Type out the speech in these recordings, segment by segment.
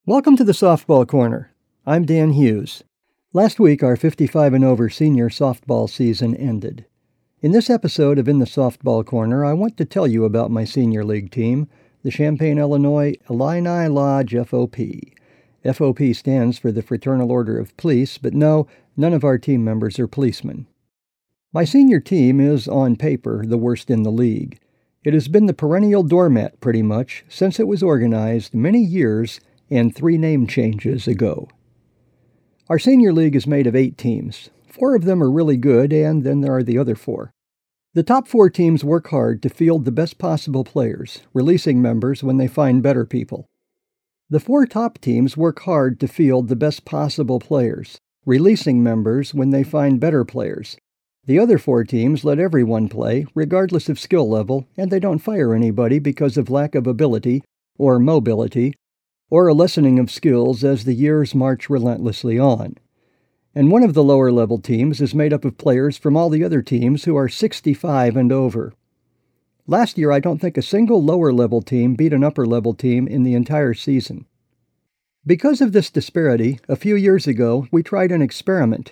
Welcome to the Softball Corner. I'm Dan Hughes. Last week, our 55 and over senior softball season ended. In this episode of In the Softball Corner, I want to tell you about my senior league team, the Champaign, Illinois Illini Lodge FOP. FOP stands for the Fraternal Order of Police, but no, none of our team members are policemen. My senior team is, on paper, the worst in the league. It has been the perennial doormat, pretty much, since it was organized many years and 3 name changes ago. Our senior league is made of 8 teams. 4 of them are really good, and then there are the other 4. The top 4 teams work hard to field the best possible players, releasing members when they find better people. The 4 top teams work hard to field the best possible players, releasing members when they find better players. The other 4 teams let everyone play, regardless of skill level, and they don't fire anybody because of lack of ability or mobility, or a lessening of skills as the years march relentlessly on. And one of the lower-level teams is made up of players from all the other teams who are 65 and over. Last year, I don't think a single lower-level team beat an upper-level team in the entire season. Because of this disparity, a few years ago, we tried an experiment.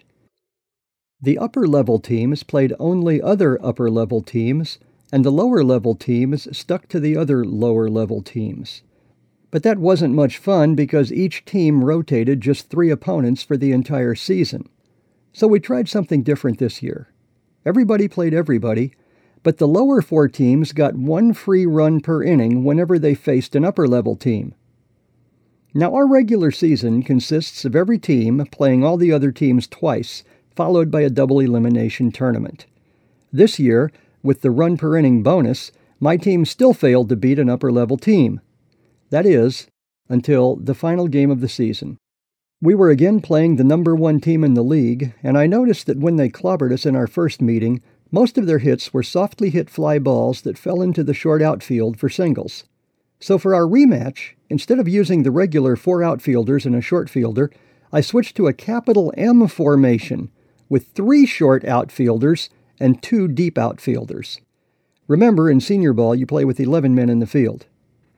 The upper-level teams played only other upper-level teams, and the lower-level teams stuck to the other lower-level teams. But that wasn't much fun because each team rotated just 3 opponents for the entire season. So we tried something different this year. Everybody played everybody, but the lower 4 teams got 1 free run per inning whenever they faced an upper-level team. Now, our regular season consists of every team playing all the other teams twice, followed by a double elimination tournament. This year, with the run per inning bonus, my team still failed to beat an upper-level team. That is, until the final game of the season. We were again playing the number 1 team in the league, and I noticed that when they clobbered us in our first meeting, most of their hits were softly hit fly balls that fell into the short outfield for singles. So for our rematch, instead of using the regular 4 outfielders and a short fielder, I switched to a capital M formation with 3 short outfielders and 2 deep outfielders. Remember, in senior ball, you play with 11 men in the field.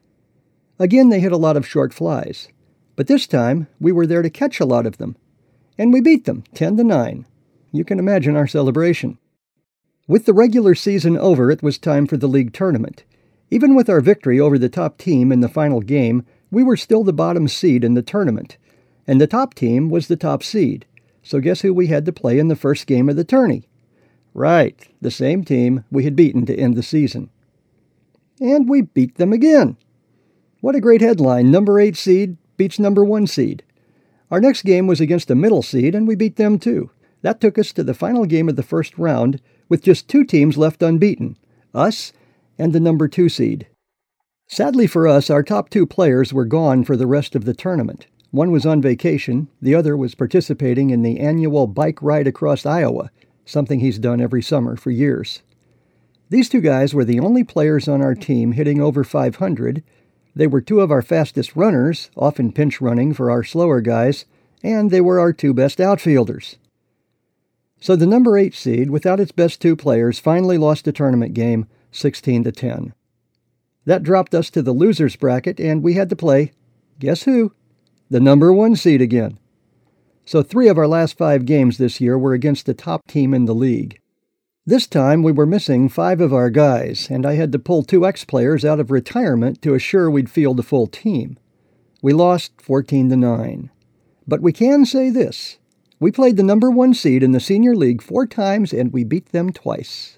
Again, they hit a lot of short flies, but this time we were there to catch a lot of them, and we beat them 10-9. You can imagine our celebration. With the regular season over, it was time for the league tournament. Even with our victory over the top team in the final game, we were still the bottom seed in the tournament, and the top team was the top seed. So guess who we had to play in the first game of the tourney? Right, the same team we had beaten to end the season. And we beat them again. What a great headline, number 8 seed beats number 1 seed. Our next game was against a middle seed, and we beat them too. That took us to the final game of the first round, with just 2 teams left unbeaten, us and the number 2 seed. Sadly for us, our top 2 players were gone for the rest of the tournament. One was on vacation, the other was participating in the annual bike ride across Iowa, something he's done every summer for years. These 2 guys were the only players on our team hitting over 500. They were 2 of our fastest runners, often pinch running for our slower guys, and they were our 2 best outfielders. So the number 8 seed, without its best 2 players, finally lost a tournament game 16-10. That dropped us to the losers bracket, and we had to play, guess who? The number 1 seed again. So 3 of our last 5 games this year were against the top team in the league. This time we were missing 5 of our guys, and I had to pull 2 ex-players out of retirement to assure we'd field a full team. We lost 14-9. But we can say this. We played the number 1 seed in the senior league 4 times, and we beat them twice.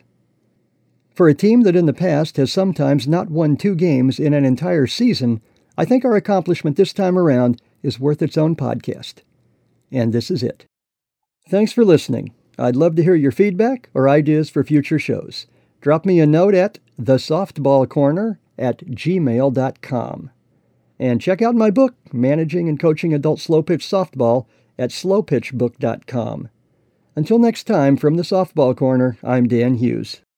For a team that in the past has sometimes not won 2 games in an entire season, I think our accomplishment this time around is worth its own podcast. And this is it. Thanks for listening. I'd love to hear your feedback or ideas for future shows. Drop me a note at thesoftballcorner@gmail.com. And check out my book, Managing and Coaching Adult Slow Pitch Softball, at slowpitchbook.com. Until next time, from the Softball Corner, I'm Dan Hughes.